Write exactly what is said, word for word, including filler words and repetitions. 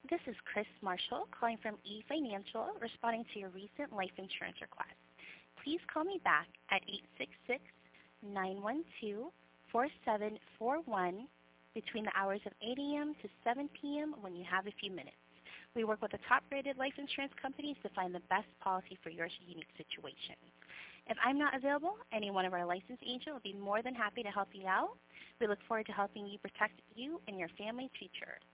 This is Chris Marshall calling from eFinancial, responding to your recent life insurance request. Please call me back at eight six six, nine one two, four seven four one between the hours of eight a m to seven p m when you have a few minutes. We work with the top-rated life insurance companies to find the best policy for your unique situation. If I'm not available, any one of our licensed agents will be more than happy to help you out. We look forward to helping you protect you and your family's future.